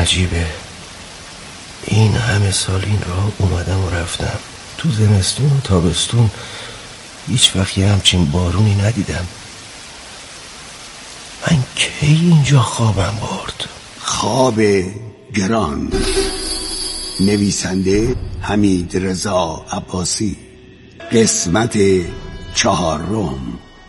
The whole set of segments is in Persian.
عجیبه، این همه سال این راه اومدم و رفتم، تو زمستون و تابستون هیچ وقت یه همچین بارونی ندیدم. من کی اینجا خوابم برد؟ خواب گران، نویسنده حمید رضا عباسی، قسمت 4.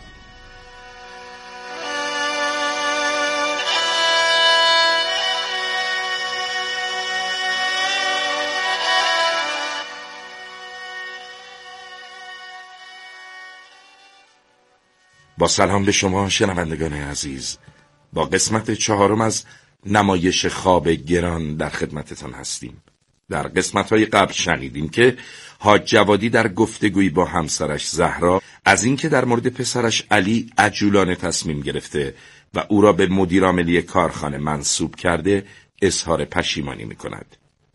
با سلام به شما شنوندگان عزیز، با قسمت 4 از نمایش خواب گران در خدمتتان هستیم. در قسمت‌های قبل شنیدیم که حاج جوادی در گفتگویی با همسرش زهرا از اینکه در مورد پسرش علی عجولانه تصمیم گرفته و او را به مدیر عاملی کارخانه منصوب کرده اظهار پشیمانی می‌کند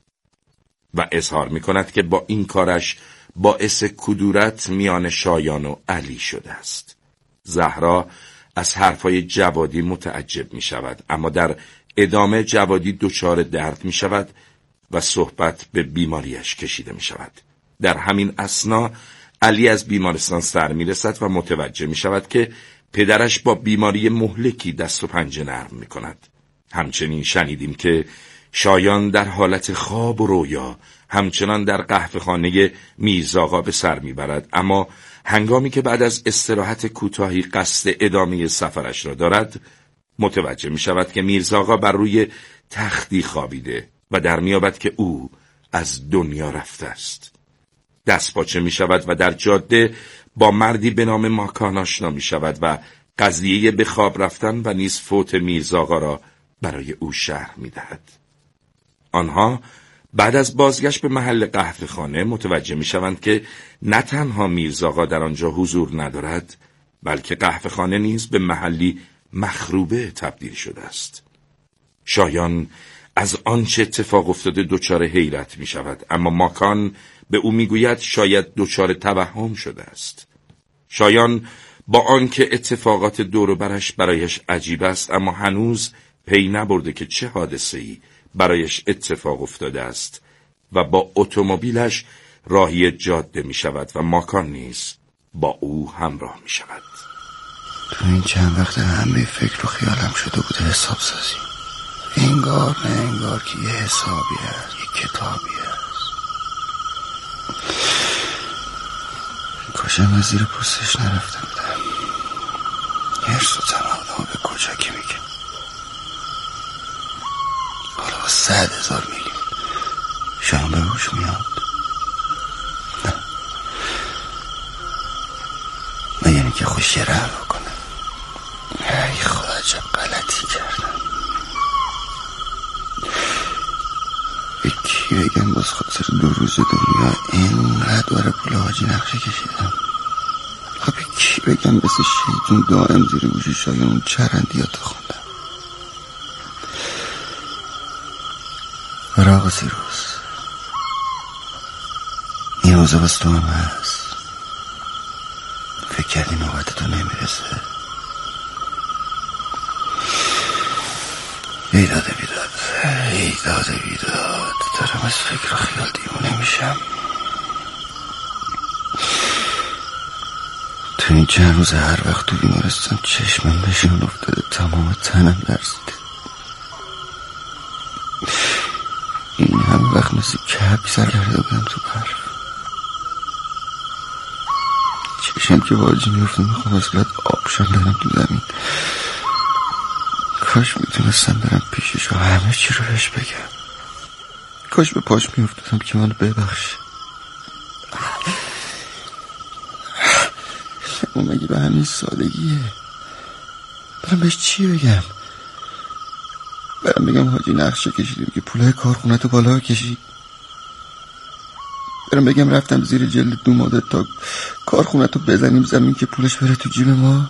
و اظهار می‌کند که با این کارش باعث کدورت میان شایان و علی شده است. زهرا از حرفای جوادی متعجب می شود، اما در ادامه جوادی دچار درد می شود و صحبت به بیماریش کشیده می شود. در همین اثنا علی از بیمارستان سر می رسد و متوجه می شود که پدرش با بیماری مهلکی دست و پنجه نرم می کند. همچنین شنیدیم که شایان در حالت خواب و رویا همچنان در قهوه‌خانه میرزاغا به سر میبرد، اما هنگامی که بعد از استراحت کوتاهی قصد ادامه سفرش را دارد متوجه می شود که میرزاغا بر روی تختی خوابیده و در میابد که او از دنیا رفته است. دستپاچه می شود و در جاده با مردی به نام ماکان آشنا می شود و قضیه به خواب رفتن و نیز فوت میرزاغا را برای او شرح می دهد. آنها بعد از بازگشت به محل قهوه‌خانه متوجه می‌شوند که نه تنها میرزاغا در آنجا حضور ندارد، بلکه قهوه‌خانه نیز به محلی مخروبه تبدیل شده است. شایان از آنچه اتفاق افتاده دچار حیرت می‌شود، اما ماکان به او می‌گوید شاید دچار توهم شده است. شایان با آنکه اتفاقات دور و برش برایش عجیب است، اما هنوز پی نبرده که چه حادثه‌ای برایش اتفاق افتاده است و با اتومبیلش راهی جاده می شود و ماکان نیز با او همراه می شود. تو این چند وقت همه فکر و خیالم شده بوده حساب سازی. انگار نه انگار که یه حسابی هست، یه کتابی هست. کاشم از زیر پوستش نرفته بودم. هرس و طمع آدم به کجا که میگه. حالا با 100,000 میلیون شام به روش میاد. نه یعنی که خوش یه رحم کنه. ای خدا چه غلطی کردم. به کی بگم باز خاطر 2 روز دنیا اینقدر برای پول حاجی نقشه کشیدم. به کی بگم مثل شیطون دائم زیر گوشی شایان چرندیات خوندم. آقا سیروس این روزه باز تو هم هست. فکر کردی نوبت تو نمیرسه؟ ایداد دارم از فکر و خیال دیوونه میشم. تو این چند روز هر وقت تو بیمارستان چشمم بهشون افتاده، تمام تنم لرزیده. این همه وقت مثل کبک سر کرده بودم تو برف. چشم که واجی میفته میخوام از قد آبشم برم تو زمین. کاش میتونستم برم پیشش و همه چی رو بهش بگم. کاش به پاش میفتادم که منو ببخشه. اما مگه به همین سادگیه؟ برم بهش چی بگم؟ برم بگم حاجی نقشه کشیدیم که پولای کارخونه تو بالا کشید؟ برم بگم رفتم زیر جلد دومادت تا کارخونه تو بزنیم زمین که پولش بره تو جیب ما؟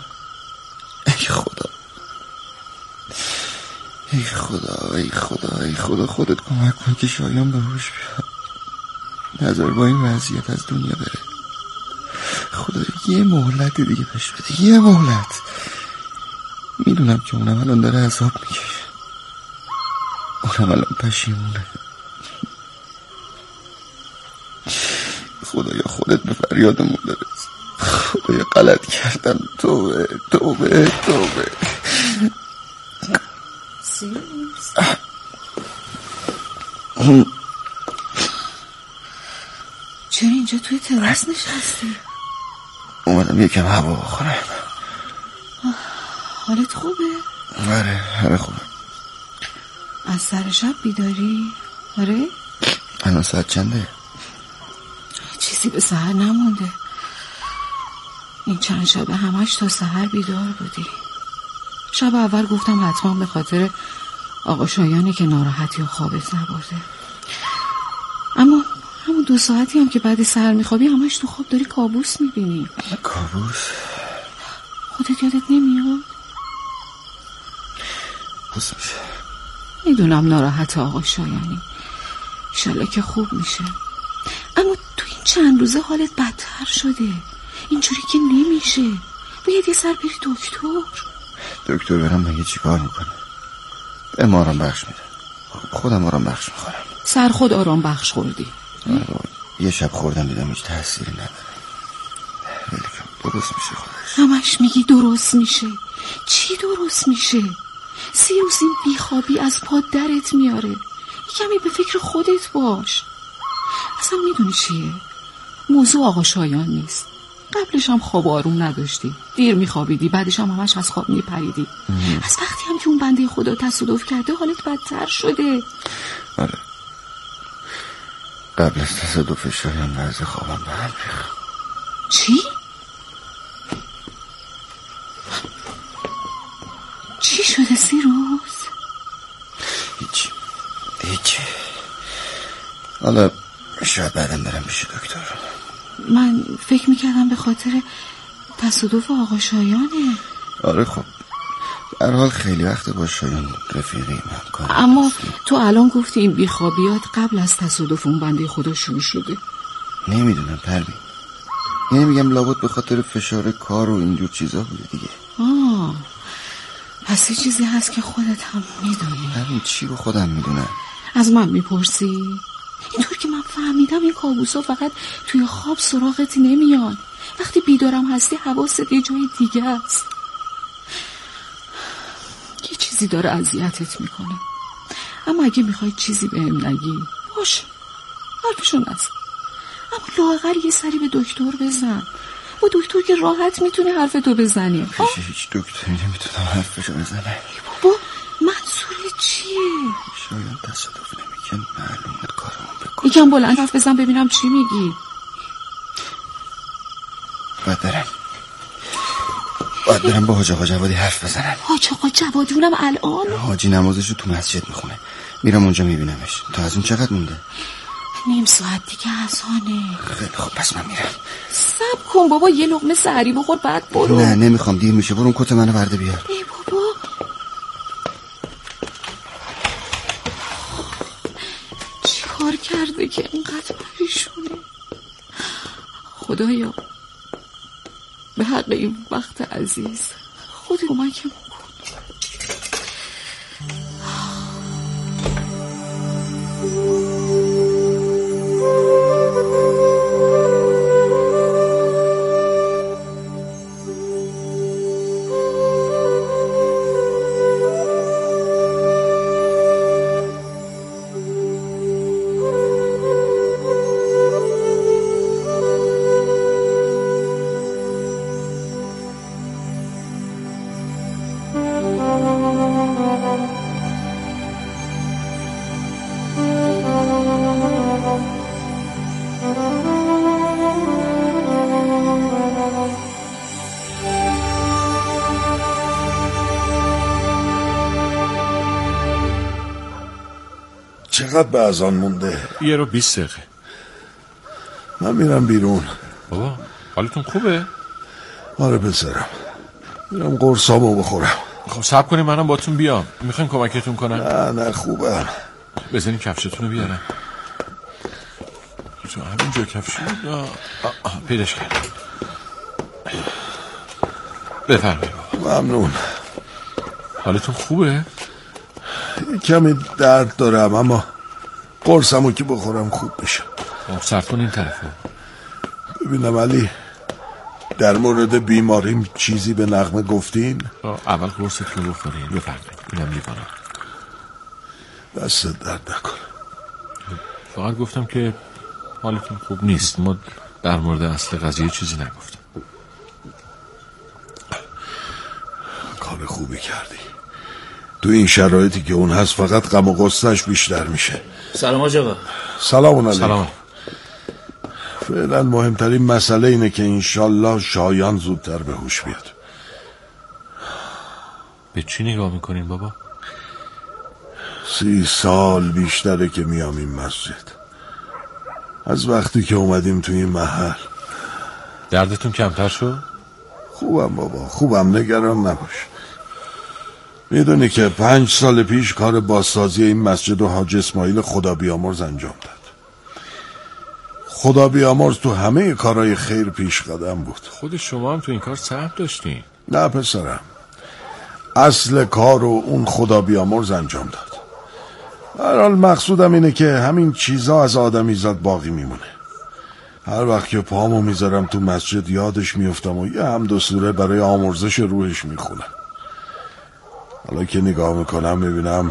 ای خدا خودت کمک کن که شایان به هوش بیاد. نذار با این وضعیت از دنیا بره. خدا یه مهلت دیگه بهش بده، یه مهلت. میدونم که اونم الان داره عذاب میکشه، اونم الان پشیمونه. خدایا خودت به فریادمون برس. خدایا غلط کردم. توبه توبه توبه. چرا اینجا توی تراس نشستی؟ اومدم یکم هوا بخورم. حالت خوبه؟ آره همه خوبه. از سر شب بیداری؟ آره؟ الان ساعت چنده؟ چیزی به سحر نمونده. این چند شبه همش تا سحر بیدار بودی. شب اول گفتم حتما به خاطر آقا شایانه که ناراحتی و خوابت نبرده. اما همون 2 ساعتی هم که بعد سحر میخوابی همش تو خواب داری کابوس میبینی. کابوس؟ خودت یادت نمیاد؟ حس میشه. میدونم ناراحت آقا شایانی، انشالله که خوب میشه. اما تو این چند روزه حالت بدتر شده. اینجوری که نمیشه. باید یه سر بری دکتر. دکتر برم مگه چی کار میکنه؟ به ما آرام بخش میده. خودم آرام بخش میخورم. سر خود آرام بخش خوردی؟ یه شب خوردم دیدم هیچ تأثیری نداره. درست میشه خودش. همش میگی درست میشه. چی درست میشه؟ 3 روز این بیخوابی از پا درت میاره. کمی به فکر خودت باش. اصلا میدونی چیه؟ موضوع آقا شایان نیست. قبلش هم خواب آروم نداشتی، دیر میخوابیدی، بعدش هم همش از خواب میپریدی. از وقتی هم که اون بنده خدا تصادف کرده حالت بدتر شده. آره قبل از تصادف شایان وضع خوابم به هم ریخت. چی؟ چی شده 3 روز؟ هیچ. حالا شاید بعدم برم پیش دکتر. من فکر میکردم به خاطر تصادف آقا شایانه. آره خب در حال خیلی وقت با شایان رفیقیم همکاریم. اما تو الان گفتی این بیخوابیات قبل از تصادف اون بنده خدا شروع شده. نمیدونم پروین، یعنی میگم لابد به خاطر فشار کار و اینجور چیزا بوده دیگه. پس یه چیزی هست که خودت هم میدونی. همین چی رو خودم میدونم. از من میپرسی؟ اینطور که من فهمیدم این کابوسا فقط توی خواب سراغت نمیان. وقتی بیدارم هستی حواست یه جای دیگه است. یه چیزی داره اذیتت میکنه. اما اگه میخوای چیزی بهم نگی باشه، حرفشو نزن. اما لااقل یه سری به دکتر بزن. با دکتر که راحت میتونی حرفتو بزنی. هیچ دکتری نمیتونم حرفشو بزنم. بابا منظورت چیه؟ شایان تصادف نمیکن، معلومه کارمون بکن. یکم بلند حرف بزن ببینم چی میگی. باید برم با حاج آقا جوادی حرف بزنم. حاج آقا جوادی اونم الان؟ حاجی نمازشو تو مسجد میخونه، میرم اونجا میبینمش. تا از اون چقدر مونده؟ 1/2 ساعت دیگه اذانه. خیلی خب پس من میرم. صبر کن بابا، یه لقمه سحری بخور بعد برو. نه نمیخوام، دیر میشه. برو اون کت منو برده بیار. ای بابا چی کار کرده که اینقدر پریشونه؟ خدایا به حق این وقت عزیز خود کمکم کن. چقدر به اذان مونده؟ 1:20. من میرم بیرون. بابا حالتون خوبه؟ آره پسرم، میرم قرصامو بخورم. خب صبر کنیم منم باتون بیام. میخواین کمکتون کنم؟ نه خوبم. بزنین کفشتون رو بیارم. تو همینجا کفش پیداش کردم. بفرمایید. ممنون. حالتون خوبه؟ کمی درد دارم اما قرصمو که بخورم خوب بشه. سرد کن این طرفه. ببینم علی، در مورد بیماریم چیزی به نغمه گفتین؟ اول قرصتون رو بخورین. بفرمایید. اینم لیوانم. دست درد نکن. فقط گفتم که حالتون خوب نیست. ما در مورد اصل قضیه چیزی نگفتم. کار خوبی کردی. تو این شرایطی که اون هست فقط غم و غصه‌اش بیشتر میشه. سلام آقا. سلام علیکم. سلام. فعلا مهمترین مسئله اینه که انشالله شایان زودتر به هوش بیاد. به چی نگاه میکنین بابا؟ 30 سال بیشتره که میام این مسجد. از وقتی که اومدیم توی این محل. دردتون کمتر شد؟ خوبم بابا، خوبم، نگران نباش. میدونی که 5 سال پیش کار بازسازی این مسجد و حاج اسماعیل خدا بیامرز انجام داد. خدا بیامرز تو همه کارهای خیر پیش قدم بود. خود شما هم تو این کار سهم داشتین؟ نه پسرم، اصل کار رو اون خدا بیامرز انجام داد. هر حال مقصودم اینه که همین چیزا از آدمیزاد باقی میمونه. هر وقت که پامو میذارم تو مسجد یادش میفتم و یه حمد و سوره برای آمرزش روحش میخونم. حالا که نگاه میکنم میبینم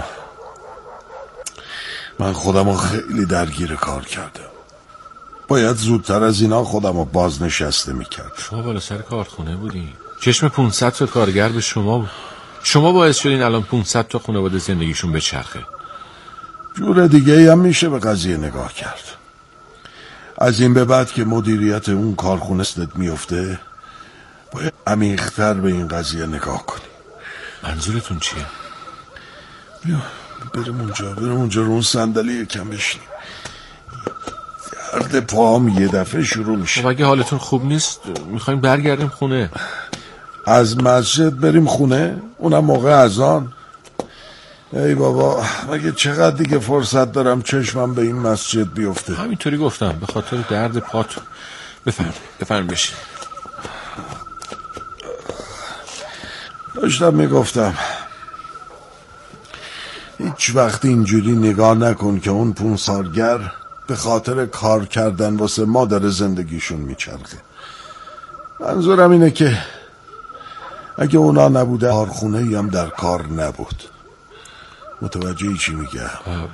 من خودمو خیلی درگیر کار کردم. باید زودتر از اینا خودمو بازنشسته میکرد. شما بالا سر کارخونه بودین. چشم 500 تا کارگر به شما بود. شما باعث شدین الان 500 تا خانواده زندگیشون بچرخه. جور دیگه هم میشه به قضیه نگاه کرد. از این به بعد که مدیریت اون کارخونه استت میفته باید عمیق‌تر به این قضیه نگاه کنی. منظورتون چیه؟ بیا بریم اونجا رو اون صندلی کم بشینیم. درد پاهم یه دفعه شروع میشه. اگه حالتون خوب نیست میخوایم برگردیم خونه. از مسجد بریم خونه؟ اونم موقع اذان؟ ای بابا، مگه چقدر دیگه فرصت دارم چشمم به این مسجد بیفته؟ همینطوری گفتم به خاطر درد پاتون. بفرم بشین. داشتم میگفتم هیچ وقت اینجوری نگاه نکن که اون 5 سالگر به خاطر کار کردن واسه ما داره زندگیشون میچرخه. منظورم اینه که اگه اونا نبوده کارخونه‌ای هم در کار نبود. متوجهی چی میگم؟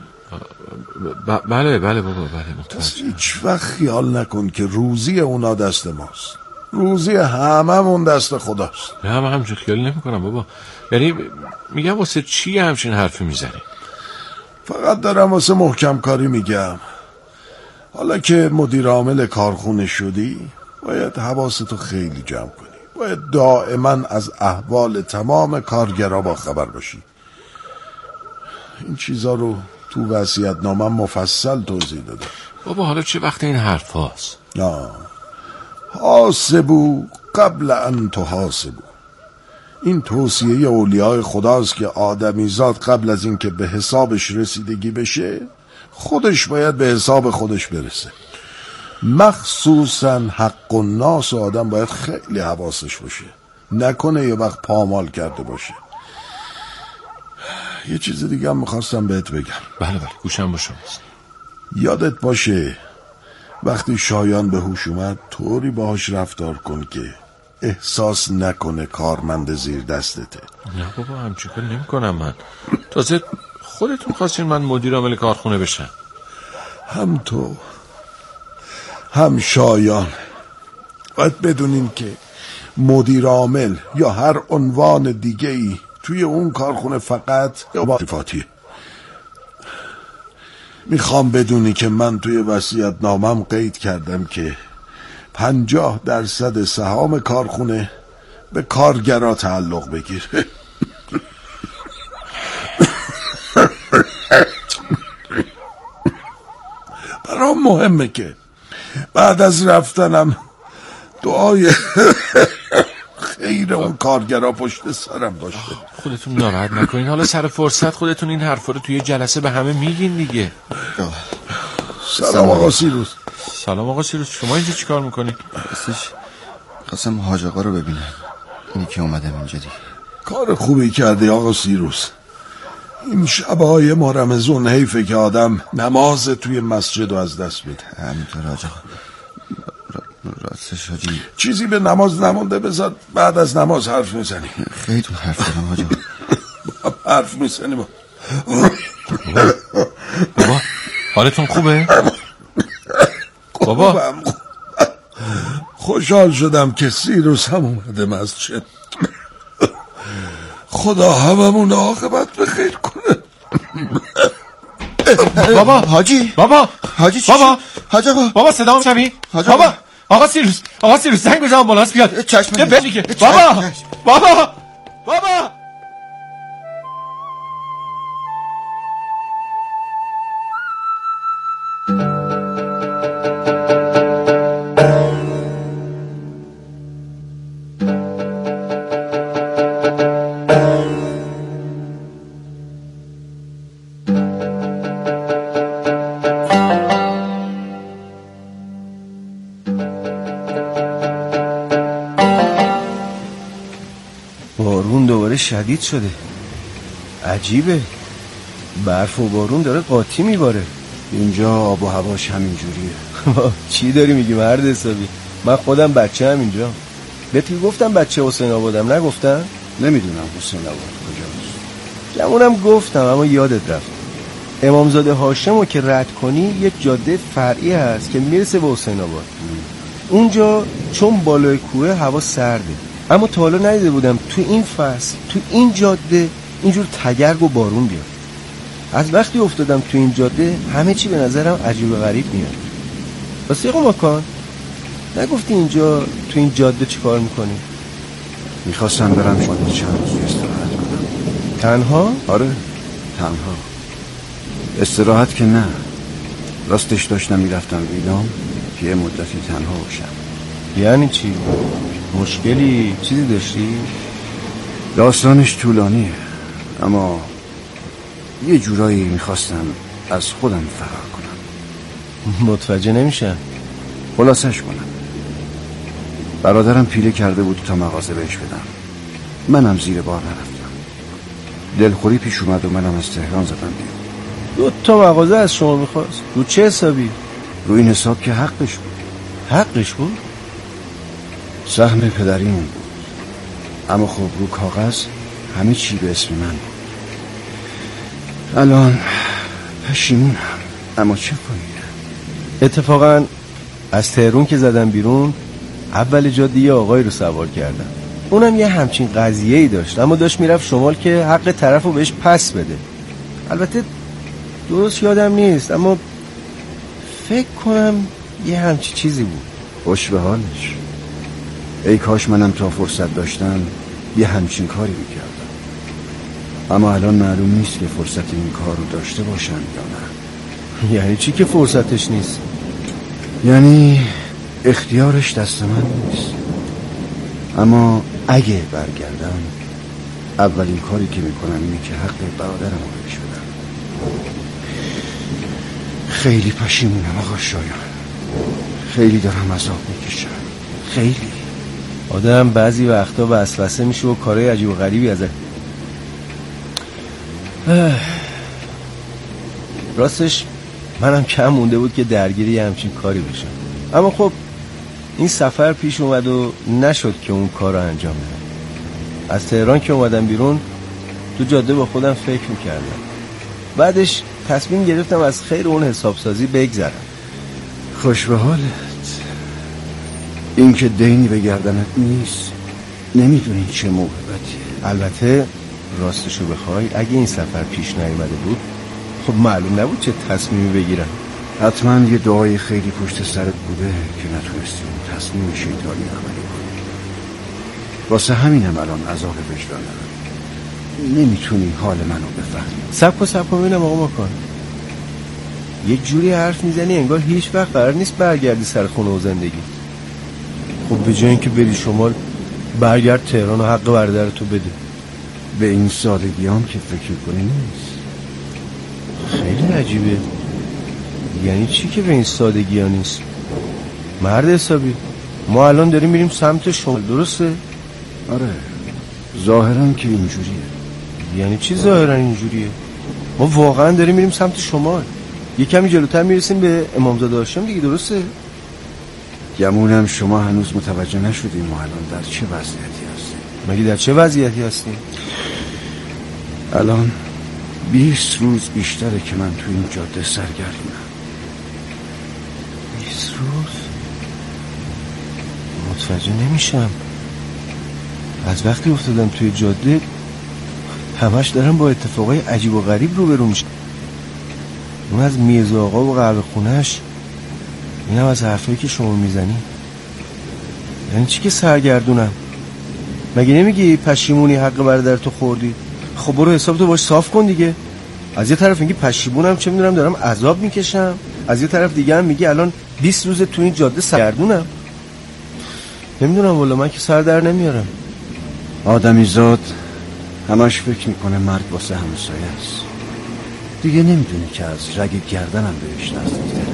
بله بابا، بله متوجه. هیچ وقت خیال نکن که روزی اونا دست ماست. روزی هممون دست خداست. نه همچین خیالی نمی کنم بابا. یعنی میگم واسه چی همچین حرفی میزنی؟ فقط دارم واسه محکم کاری میگم. حالا که مدیر عامل کارخونه شدی باید حواستو خیلی جمع کنی. باید دائما از احوال تمام کارگرها با خبر باشی. این چیزا رو تو وصیت‌نامه مفصل توضیح دادم. بابا حالا چه وقت این حرف هاست؟ نه، حاسبو قبل ان تحاسبو. این توصیه اولیاء خداست که آدمیزاد قبل از این که به حسابش رسیدگی بشه خودش باید به حساب خودش برسه. مخصوصا حق الناس آدم باید خیلی حواسش باشه، نکنه یه وقت پامال کرده باشه. یه چیز دیگه هم میخواستم بهت بگم. بله گوشم با شماست. یادت باشه وقتی شایان به هوش اومد طوری باهاش رفتار کن که احساس نکنه کارمند زیر دستته. نه بابا همچین کاری نمی کنم من. تازه خودتون خواستین من مدیر عامل کارخونه بشم. هم تو هم شایان باید بدونین که مدیر عامل یا هر عنوان دیگه ای توی اون کارخونه فقط وظیفاتیه. میخوام بدونی که من توی وصیت‌نامه‌ام قید کردم که 50% سهام کارخونه به کارگرا تعلق بگیره. برام مهمه که بعد از رفتنم دعای خیر اون کارگرا پشت سرم باشه. خودتون ناراحت نکنین. حالا سر فرصت خودتون این حرفا رو توی جلسه به همه میگین دیگه. سلام آقا سیروس. سلام آقا سیروس. شما اینجا چی کار میکنید؟ خواستم حاج آقا رو ببینم. اینی که اومدم اینجا دیگه. کار خوبی کردی آقا سیروس. این شبهای ما رمضون حیفه که آدم نماز توی مسجد رو از دست بده. همینطور آجا. راستش حاجی چیزی به نماز نمونده، بذار بعد از نماز حرف میزنی. خیلی تو حرف دارم آجا. حرف میزنی بابا حالتون خوبه؟ بابا خوشحال شدم که سیروس هم اومده مسجد. خدا هممون عاقبت بخیر کنه. بابا حاجی بابا حاجی چی؟ بابا حاج آقا بابا صدام شوی؟ بابا آقا سیروس زنگ بزن آمبولانس بیاد. چشم بابا بارون دوباره شدید شده. عجیبه، برف و بارون داره قاطی میباره. اینجا آب و هواش همینجوریه. چی داری میگی مرد حسابی؟ من خودم بچه هم اینجا. بهت گفتم بچه حسین آبادم، نگفتم؟ نمیدونم حسین آباد کجاست. گمونم گفتم اما یادت رفت. امامزاده هاشمو که رد کنی یک جاده فرعی هست که میرسه به حسین آباد. اونجا چون بالای کوه هوا سرده، اما تا حالا ندیده بودم تو این فصل تو این جاده اینجور تگرگ و بارون بیاد. از وقتی افتادم تو این جاده همه چی به نظرم عجیب و غریب میاد. راستی ماکان نگفتی اینجا تو این جاده چی کار میکنی؟ میخواستم برم شما چند روز استراحت کنم. تنها؟ آره تنها. استراحت که نه، راستش داشتم میرفتم ایلام که یه مدتی تنها باشم. یعنی چی؟ مشکلی چیزی داشتی؟ داستانش طولانیه، اما یه جورایی میخواستم از خودم فرار کنم. متوجه نمیشم. خلاصش کنم، برادرم پیله کرده بود تا مغازه بهش بدم. منم زیر بار نرفتم. دلخوری پیش اومد و منم از تهران زدم بیرون. 2 مغازه از شما میخواست؟ رو چه حسابی؟ رو این حساب که حقش بود. حقش بود؟ سهم پدریمون بود، اما خب رو کاغذ همه چی به اسم من بود. الان پشیمونم، اما چه کنیم؟ اتفاقا از تهرون که زدم بیرون اول جاده یه آقای رو سوار کردم. اونم یه همچین قضیه‌ای داشت، اما داشت میرفت شمال که حق طرف رو بهش پس بده. البته درست یادم نیست، اما فکر کنم یه همچین چیزی بود. خوش به حالش. ای کاش منم تا فرصت داشتم یه همچین کاری میکردم. اما الان معلوم نیست که فرصت این کار رو داشته باشم یا نه. یعنی چی که فرصتش نیست؟ یعنی اختیارش دست من نیست. اما اگه برگردم اولین کاری که میکنم اینه که حق برادرم رو بهش بدم. خیلی پشیمونم آقا شایان، خیلی دارم عذاب میکشم. خیلی. آدم بعضی وقتا وسوسه میشه و کارهای عجیب و غریبی ازه. راستش منم کم مونده بود که درگیری همچین کاری بشم، اما خب این سفر پیش اومد و نشد که اون کار رو انجام بدم. از تهران که اومدم بیرون تو جاده با خودم فکر میکردم. بعدش تصمیم گرفتم از خیر اون حسابسازی بگذرم. خوش به حالت. این که دینی به گردنت نیست، نمیدونی چه موهبتیه. البته راستشو بخوای اگه این سفر پیش نیامده بود خب معلوم نبود چه تصمیمی بگیرم. حتما یه دعای خیلی پشت سرت بوده که نتونستی اون تصمیم شیطانی عملی کنی. واسه همینم الان عذاب وجدانم. نمیتونی حال منو بفهمی. سب کن ببینم آقا ماکان، یه جوری حرف میزنی انگار هیچ وقت قرار نیست برگردی سر خونه و زندگی. خب به جای اینکه بری شمال برگرد تهران و حق برادرتو بده. به این سادگی هم که فکر کنی نیست. خیلی عجیبه. یعنی چی که به این سادگی ها نیست؟ مرد حسابی ما الان داریم میریم سمت شمال، درسته؟ آره ظاهرا که اینجوریه. یعنی چی ظاهرا اینجوریه؟ ما واقعا داریم میریم سمت شمال. یه کمی جلوتر میرسیم به امامزاده هاشم دیگه، درسته؟ گمونم شما هنوز متوجه نشدیم ما الان در چه وضعیتی هستیم. مگه در چه وضعیتی هستیم؟ الان 20 روز بیشتره که من تو این جاده سرگردونم. 20 روز؟ متوجه نمیشم. از وقتی افتادم توی جاده همش دارم با اتفاقای عجیب و غریب روبرو میشم. اون از میرزا آقا و قهوه خونه‌اش، اینم از حرفایی که شما میزنی. یعنی چی که سرگردونم؟ مگه نمیگی پشیمونی حق برادرتو خوردی؟ خب برو حسابتو باش صاف کن دیگه. از یه طرف میگی پشیمونم، چه میدونم دارم عذاب میکشم، از یه طرف دیگه هم میگی الان 20 روز تو این جاده سرگردونم. نمیدونم والا، من که سر در نمیارم. آدمی زاد همش فکر میکنه مرگ واسه همسایه است. دیگه نمیدونی که از رگ گردنم بهش نزدیک‌تره.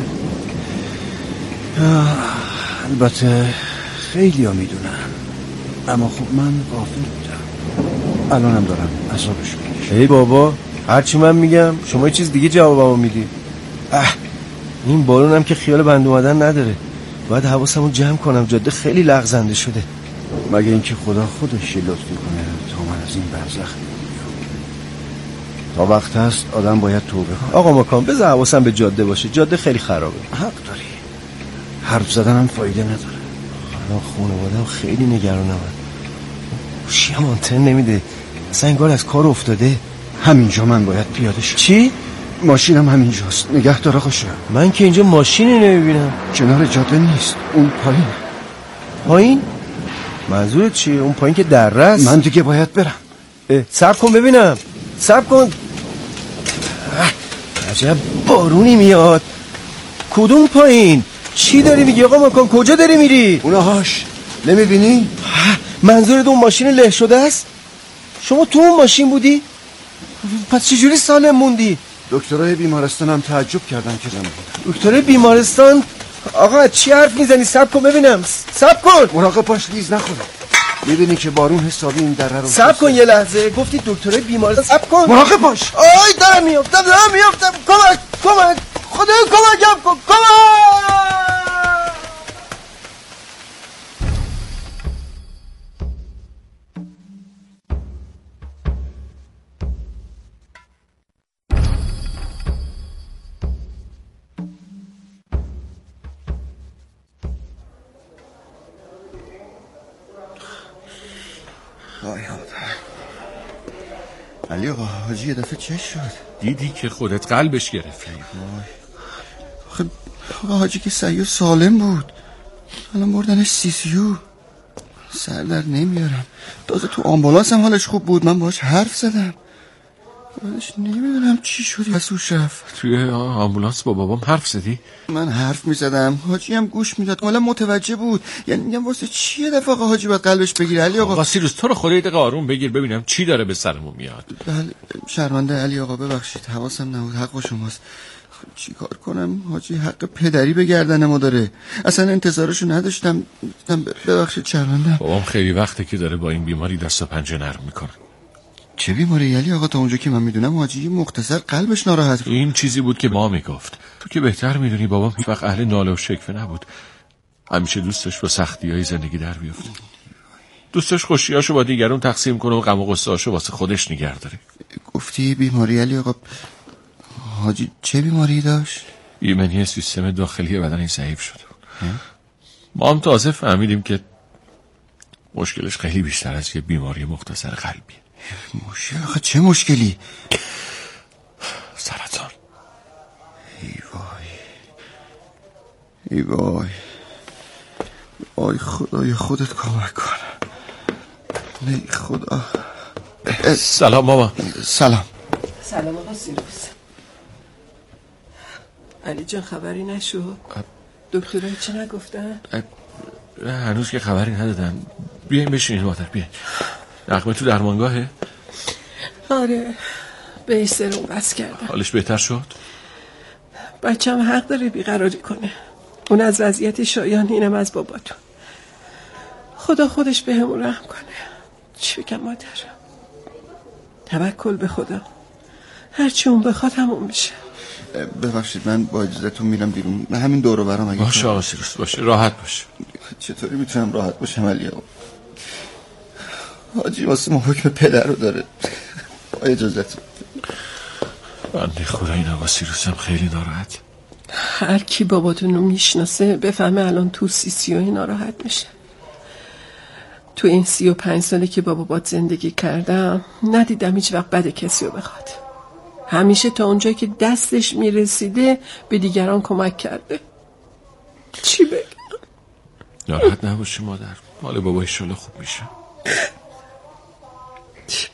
البته خیلی ها میدونن، اما خب من غافل بودم. الانم دارم عذابش میکشم. ای بابا، هرچی من میگم شما یه چیز دیگه جوابمو میدی. این بالونم که خیال بند اومدن نداره. باید حواسمو جمع کنم، جاده خیلی لغزنده شده. مگه اینکه خدا خودش لطف کنه تا من از این برزخ بیام. تا وقت هست آدم باید توبه کنه. آقا مکان بذار حواسم به جاده باشه، جاده خیلی خرابه. حق داری، حرف زدنم فایده نداره. الان خانواده‌ام خیلی نگرانم. گوشیم آنتن نمیده، اصلا انگار از کار افتاده. همینجا من باید پیاده شم. چی؟ ماشینم همینجاست، نگه داره خوشه. من که اینجا ماشینی نمیبینم. کنار جاده نیست، اون پایین. پایین؟ منظورت چیه؟ اون پایین که دره است؟ من دیگه باید برم. صبر کن ببینم، صبر کن. عجب بارونی میاد. کدوم پایین؟ چی داری میگی آقا مکان؟ کجا داری میری؟ اونهاش نمیبینی؟ منظورت اون ماشین له شده است؟ شما تو اون ماشین بودی؟ پس چجوری سالم موندی؟ دکترای بیمارستانم تعجب کردن که زنده بودم. دکترای بیمارستان؟ آقا چی حرف میزنی؟ صبر کن ببینم، صبر کن. مراقب باش لیز نخوره. میبینی که بارون حسابی این دره رو. صبر کن یه لحظه، گفتی دکترای بیمارستان. صبر کن، مراقب باش. آی دارم میافتم. کمک خدا کمکم کن، کمک. علی آقا، حاجی یه دفعه چه شد؟ دیدی که خودت قلبش گرفت. خب آقا حاجی که سعی و سالم بود، الان بردنش CCU. سر در نمیارم. تازه تو آمبولانس هم حالش خوب بود، من باهاش حرف زدم. بعدش نمیدونم چی شد حسوش رفت. توی آمبولانس با بابام حرف زدی؟ من حرف میزدم، حاجی هم گوش میداد، کاملا متوجه بود. یعنی میگم واسه چیه دفعه حاجی باید قلبش بگیره؟ علی آقا واسیروس تو رو خدا یه دقیقه آروم بگیر ببینم چی داره به سرمون میاد. بله شرمنده علی آقا، ببخشید، حواسم نبود، حق با شماست. چی کار کنم حاجی؟ حق پدری به گردن ما داره، اصلا انتظارشو نداشتم. ببخشید شرمنده. بابام خیلی وقته که داره با این بیماری دست و پنجه نرم میکنه. چه بیماری علی آقا؟ تا اونجا که من میدونم حاجی مختصر قلبش ناراحت بود. این چیزی بود که ما میگفت. تو که بهتر میدونی بابام هیچ وقت اهل ناله و شکوه نبود. همیشه دوست داشت با سختی‌های زندگی در بیفته. دوست داشت خوشیاشو با دیگرون تقسیم کنه و غم و غصه‌اشو واسه خودش نگه داره. گفتی بیماری علی آقا، حاجی چه بیماری داشت؟ ایمنی سیستم داخلی بدن این ضعیف شده. ما هم تازه فهمیدیم که مشکلش خیلی بیشتر از یه بیماری مختصر قلبیه. مشکل؟ آخه چه مشکلی؟ سرطان. ای وای آی خدای خودت کمک کن. ای خدا. سلام ماما. سلام. سلام آقا سیروس. علی جان خبری نشد؟ دکترها چی نگفتن؟ هنوز که خبری ندادن. بیاین بشینید مادر، بیاین. نغمه تو درمانگاهه؟ آره، بهش سرم بس کردم. حالش بهتر شد؟ بچه‌م حق داره بیقراری کنه. اون از وضعیت شایان، اینم از باباتون. خدا خودش به همون رحم کنه. چی بگم مادر؟ توکل به خدا. هرچی اون بخواد همون میشه. ببخشید من با اجازهتون میرم بیرون. همین دور و برم. باشه آقا سیروس، باشه راحت باشه. چطوری میتونم راحت باشم علی آقا؟ حاجی واسه ما حکم پدر رو داره. با اجازهتون. بنده خدا این آقا سیروس هم خیلی ناراحت. هر کی باباتون رو میشناسه بفهمه الان تو 30 ناراحت میشه. تو این 35 ساله که با بابات زندگی کردم ندیدم هیچ وقت بد کسی رو بخواد. همیشه تا اونجایی که دستش میرسیده به دیگران کمک کرده. چی بگم؟ ناراحت نباشی مادر، مال بابا انشالله خوب میشه. چی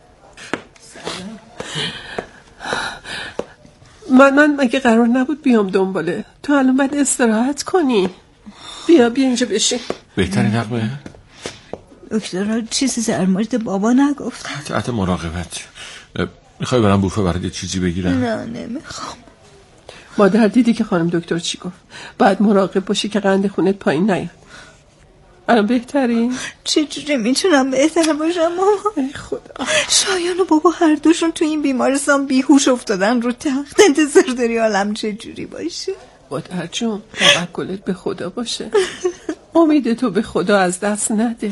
بگم؟ من مگه قرار نبود بیام دنباله؟ تو الان باید استراحت کنی. بیا اینجا بشین. بهترین نقمه؟ دکتر چیزی در مورد بابا نگفت؟ تحت مراقبت. میخوای برم بوفه برات یه چیزی بگیرم؟ نه نمیخوام. مادر دیدی که خانم دکتر چی گفت؟ باید مراقب باشی که قند خونت پایین نیاد. الان بهتری؟ چجوری میتونم بهتر باشم ماما؟ ای خدا. شایان و بابا هر دوشون تو این بیمارستان بیهوش افتادن رو تخت. انتظار داری حالم چجوری باشه؟ مادر جون توکلت به خدا باشه. امید تو به خدا از دست نده.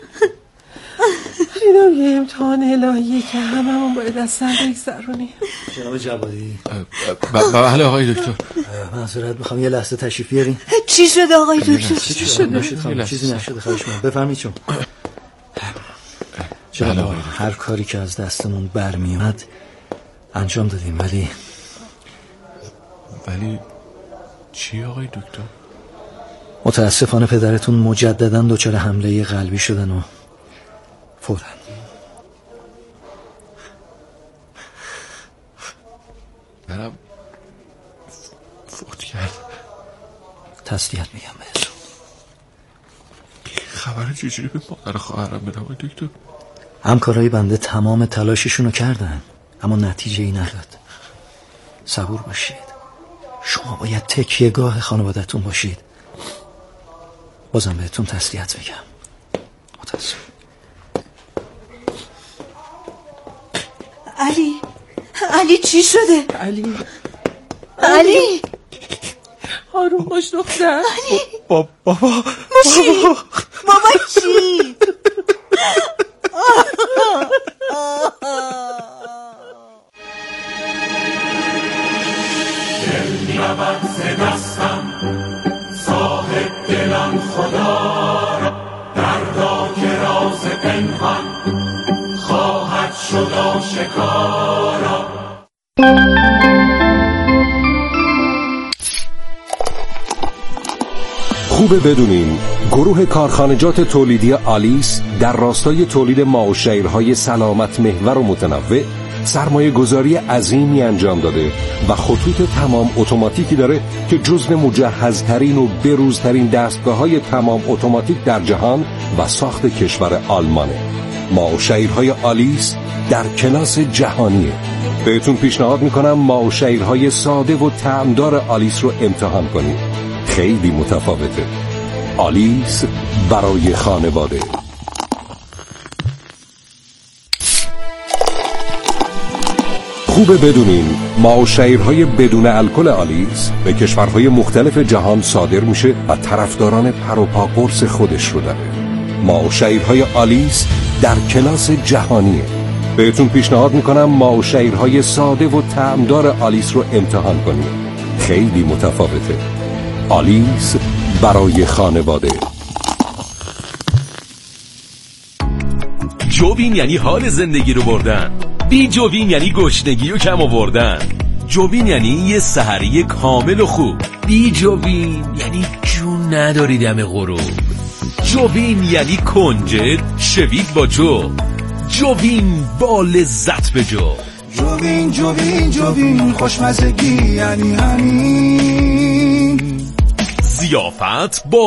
اینا یه امتحان الهیه که هممون باید از سر بگذرونیم. جناب جوادی. بله آقای دکتر. معذرت میخوام یه لحظه تشریف بیارین. چی شده آقای دکتر؟ چی شده؟ چیزی نشده خواهش می‌کنم. بفرمایید چون. جناب هر کاری که از دستمون برمیاد انجام دادیم ولی چی آقای دکتر؟ متاسفانه پدرتون مجددا دچار حمله قلبی شدن و فوتن. برم فوت کرد. تسلیت میگم بهتون. خبر چجوری به مادر خواهرم بدم آقای دکتر؟ همکارای بنده تمام تلاششونو کردن اما نتیجه ای نداد. صبور باشید. شما باید تکیهگاه خانواده‌تون باشید. بازم بهتون تسلیت میگم. متاسفم. علی چی شده؟ علی آروم باش دختر. بابا چی؟ دل می‌رود ز دستم صاحب دلان خدا را، دردا که راز پنهان خواهد شد آشکارا. خوبه بدونین گروه کارخانجات تولیدی آلیس در راستای تولید ماه‌وشیرهای سلامت محور و متنوع سرمایه گذاری عظیمی انجام داده و خطوط تمام اتوماتیکی داره که جزو مجهزترین و بروزترین دستگاه‌های تمام اتوماتیک در جهان و ساخت کشور آلمانه. ماه‌وشیرهای آلیس در کلاس جهانیه. بهتون پیشنهاد میکنم ماه‌وشیرهای ساده و طعمدار آلیس رو امتحان کنید. خیلی متفاوته. آلیس برای خانواده. خوبه بدونین ماه‌وشیرهای بدون الکل آلیس به کشورهای مختلف جهان صادر میشه و طرفداران پر و پا قرص خودش رو داره. ماه‌وشیرهای آلیس در کلاس جهانیه. بهتون پیشنهاد میکنم ماه‌وشیرهای ساده و طعمدار آلیس رو امتحان کنید. خیلی متفاوته. آلیس برای خانواده. جووین یعنی حال زندگی رو بردن. بی جووین یعنی گشنگی و کم آوردن. جووین یعنی یه سحری کامل و خوب. بی جووین یعنی جون نداری دم غروب. جووین یعنی کنجد شوید با جووین با لذت به جووین خوشمزگی یعنی همین. ضیافت با